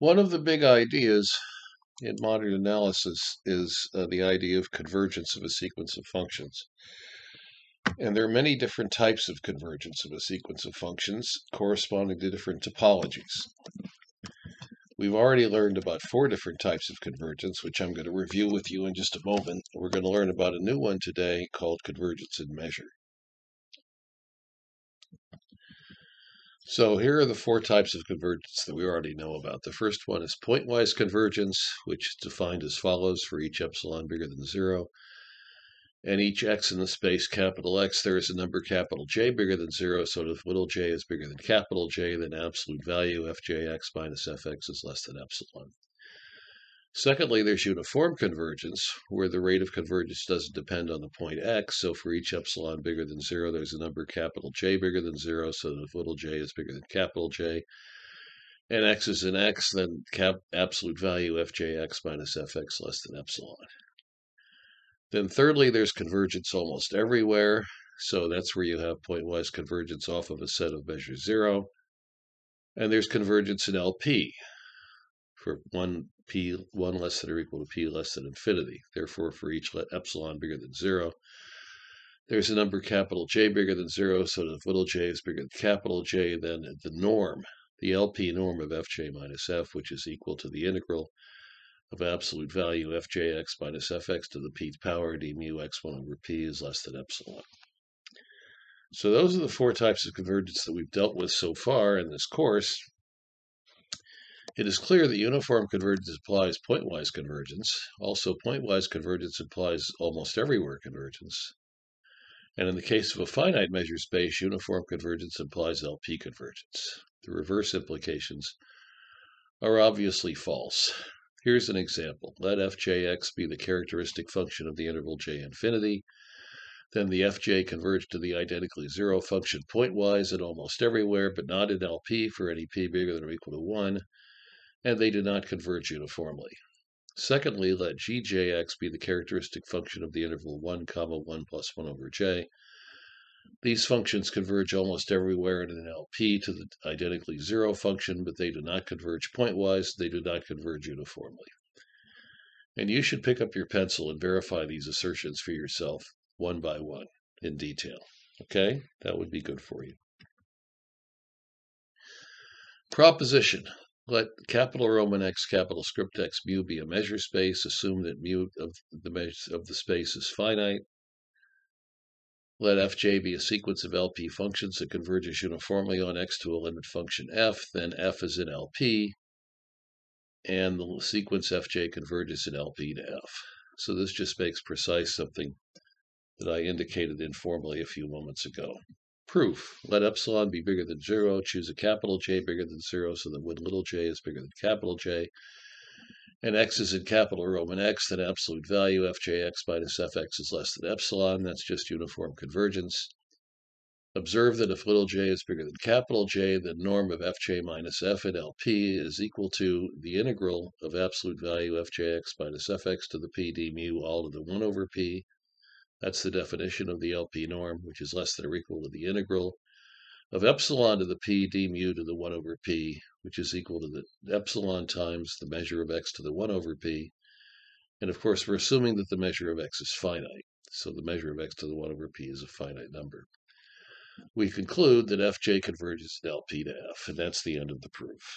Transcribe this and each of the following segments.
One of the big ideas in modern analysis is the idea of convergence of a sequence of functions. And there are many different types of convergence of a sequence of functions corresponding to different topologies. We've already learned about 4 different types of convergence, which I'm going to review with you in just a moment. We're going to learn about a new one today called convergence in measure. So here are the 4 types of convergence that we already know about. The first one is pointwise convergence, which is defined as follows for each epsilon bigger than 0. And each x in the space capital X, there is a number capital J bigger than 0. So if little j is bigger than capital J, then absolute value fjx minus fx is less than epsilon. Secondly, there's uniform convergence, where the rate of convergence doesn't depend on the point x. So for each epsilon bigger than 0, there's a number capital J bigger than 0. So that if little j is bigger than capital J, and x is in x, then absolute value fjx minus fx less than epsilon. Then thirdly, there's convergence almost everywhere. So that's where you have pointwise convergence off of a set of measure 0. And there's convergence in LP for 1 less than or equal to p less than infinity. Therefore, for each epsilon bigger than 0, there's a number capital J bigger than 0. So that if little j is bigger than capital J, then the norm, the LP norm of fj minus f, which is equal to the integral of absolute value fjx minus fx to the pth power d mu x1 over p is less than epsilon. So those are the 4 types of convergence that we've dealt with so far in this course. It is clear that uniform convergence implies pointwise convergence. Also, pointwise convergence implies almost everywhere convergence. And in the case of a finite measure space, uniform convergence implies LP convergence. The reverse implications are obviously false. Here's an example. Let fjx be the characteristic function of the interval j infinity. Then the fj converge to the identically 0 function pointwise and almost everywhere, but not in LP for any p bigger than or equal to 1, and they do not converge uniformly. Secondly, let gjx be the characteristic function of the interval 1, 1 plus 1 over j. These functions converge almost everywhere in an LP to the identically 0 function, but they do not converge pointwise. They do not converge uniformly. And you should pick up your pencil and verify these assertions for yourself one by one in detail. Okay? That would be good for you. Proposition. Let capital Roman X, capital script X mu be a measure space. Assume that mu of the space is finite. Let fj be a sequence of LP functions that converges uniformly on X to a limit function f. Then f is in LP, and the sequence fj converges in LP to f. So this just makes precise something that I indicated informally a few moments ago. Proof. Let epsilon be bigger than 0. Choose a capital J bigger than 0 so that when little j is bigger than capital J, and x is in capital Roman X, then absolute value fjx minus fx is less than epsilon. That's just uniform convergence. Observe that if little j is bigger than capital J, the norm of fj minus f in LP is equal to the integral of absolute value fjx minus fx to the p d mu all to the 1 over p. That's the definition of the LP norm, which is less than or equal to the integral of epsilon to the p d mu to the 1 over p, which is equal to the epsilon times the measure of x to the 1 over p. And of course, we're assuming that the measure of x is finite. So the measure of x to the 1 over p is a finite number. We conclude that fj converges in LP to f, and that's the end of the proof.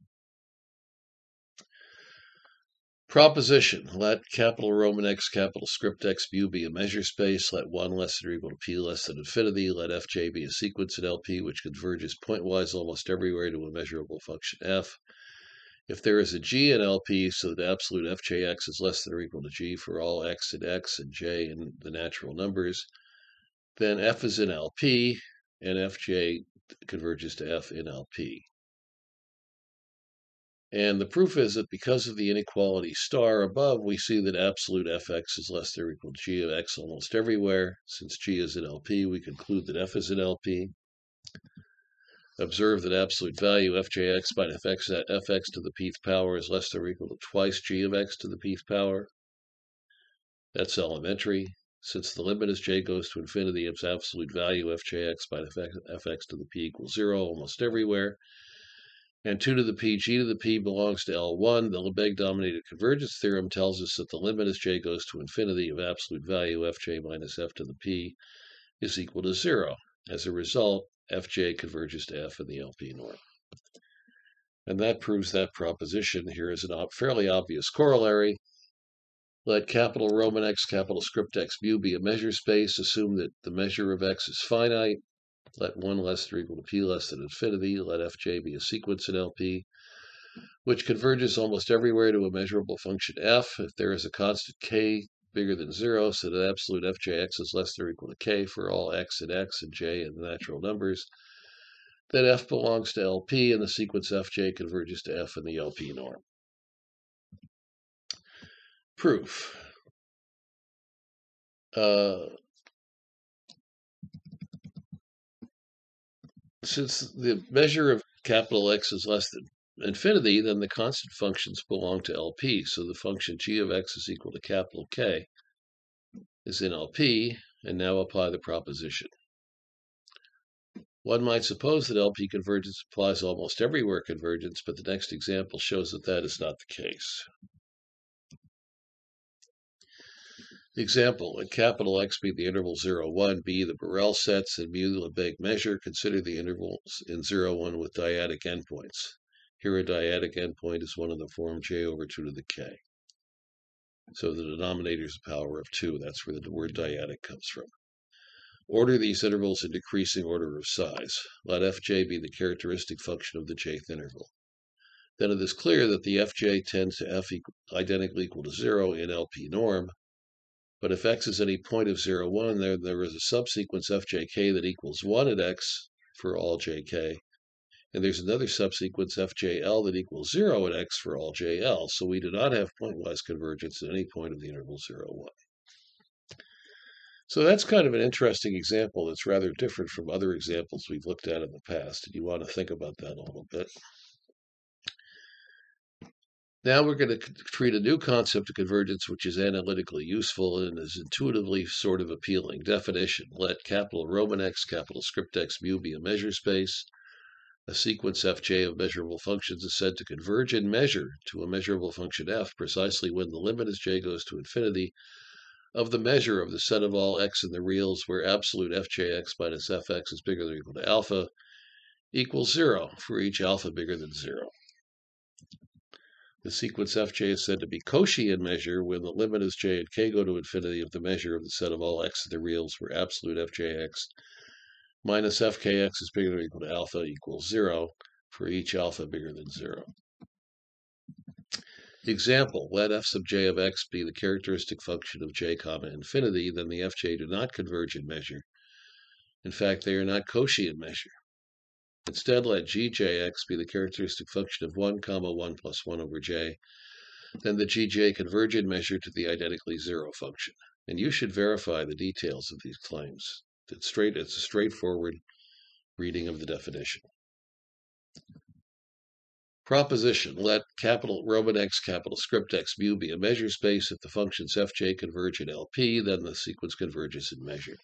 Proposition. Let capital Roman X, capital script X mu be a measure space. Let 1 less than or equal to p less than infinity. Let fj be a sequence in LP which converges pointwise almost everywhere to a measurable function f. If there is a g in LP so that absolute fjx is less than or equal to g for all x and j in the natural numbers, then f is in LP and fj converges to f in LP. And the proof is that because of the inequality star above, we see that absolute fx is less than or equal to g of x almost everywhere. Since g is in LP, we conclude that f is in LP. Observe that absolute value fjx minus fx to the pth power is less than or equal to twice g of x to the pth power. That's elementary. Since the limit as j goes to infinity, its absolute value fjx minus fx to the p equals 0 almost everywhere. and 2 to the p, g to the p belongs to L1, the Lebesgue-dominated convergence theorem tells us that the limit as j goes to infinity of absolute value fj minus f to the p is equal to 0. As a result, fj converges to f in the LP norm. And that proves that proposition. Here is a fairly obvious corollary. Let capital Roman X, capital script X mu be a measure space. Assume that the measure of X is finite. Let 1 less than or equal to p less than infinity. Let fj be a sequence in LP, which converges almost everywhere to a measurable function f. If there is a constant k bigger than 0, so that absolute fjx is less than or equal to k for all x and j in the natural numbers, then f belongs to LP and the sequence fj converges to f in the LP norm. Proof. Since the measure of capital X is less than infinity, then the constant functions belong to LP. So the function g of x is equal to capital K is in LP, and now apply the proposition. One might suppose that LP convergence applies almost everywhere convergence, but the next example shows that that is not the case. Example, let capital X be the interval 0, 1, B the Borel sets, and mu the Lebesgue measure. Consider the intervals in 0, 1 with dyadic endpoints. Here a dyadic endpoint is one of the form j over 2 to the k. So the denominator is a power of 2. That's where the word dyadic comes from. Order these intervals in decreasing order of size. Let fj be the characteristic function of the jth interval. Then it is clear that the fj tends to f identically equal to 0 in LP norm. But if x is any point of 0, 1, there is a subsequence fjk that equals 1 at x for all jk. And there's another subsequence fjl that equals 0 at x for all jl. So we do not have pointwise convergence at any point of the interval 0, 1. So that's kind of an interesting example that's rather different from other examples we've looked at in the past. And you want to think about that a little bit. Now we're going to treat a new concept of convergence which is analytically useful and is intuitively sort of appealing. Definition. Let capital Roman X, capital script X mu be a measure space. A sequence fj of measurable functions is said to converge in measure to a measurable function f precisely when the limit as j goes to infinity of the measure of the set of all x in the reals where absolute fjx minus fx is bigger than or equal to alpha equals 0 for each alpha bigger than 0. The sequence fj is said to be Cauchy in measure when the limit as j and k go to infinity of the measure of the set of all x in the reals where absolute fjx minus fkx is bigger than or equal to alpha equals 0 for each alpha bigger than 0. Example, let f sub j of x be the characteristic function of j comma infinity, then the fj do not converge in measure. In fact, they are not Cauchy in measure. Instead, let gjx be the characteristic function of 1 comma 1 plus 1 over j, then the gj converge in measure to the identically 0 function. And you should verify the details of these claims. It's a straightforward reading of the definition. Proposition. Let capital Roman X, capital script X mu be a measure space. If the functions fj converge in LP, then the sequence converges in measure.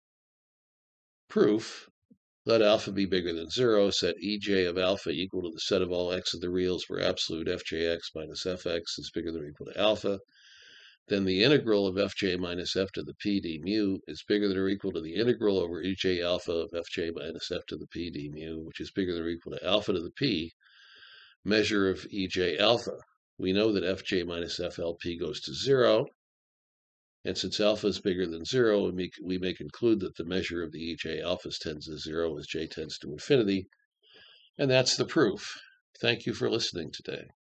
Proof. Let alpha be bigger than 0. Set ej of alpha equal to the set of all x in the reals where absolute fjx minus fx is bigger than or equal to alpha. Then the integral of fj minus f to the p d mu is bigger than or equal to the integral over ej alpha of fj minus f to the p d mu, which is bigger than or equal to alpha to the p, measure of ej alpha. We know that fj minus flp goes to 0. And since alpha is bigger than 0, we may conclude that the measure of the ej alphas tends to 0 as j tends to infinity. And that's the proof. Thank you for listening today.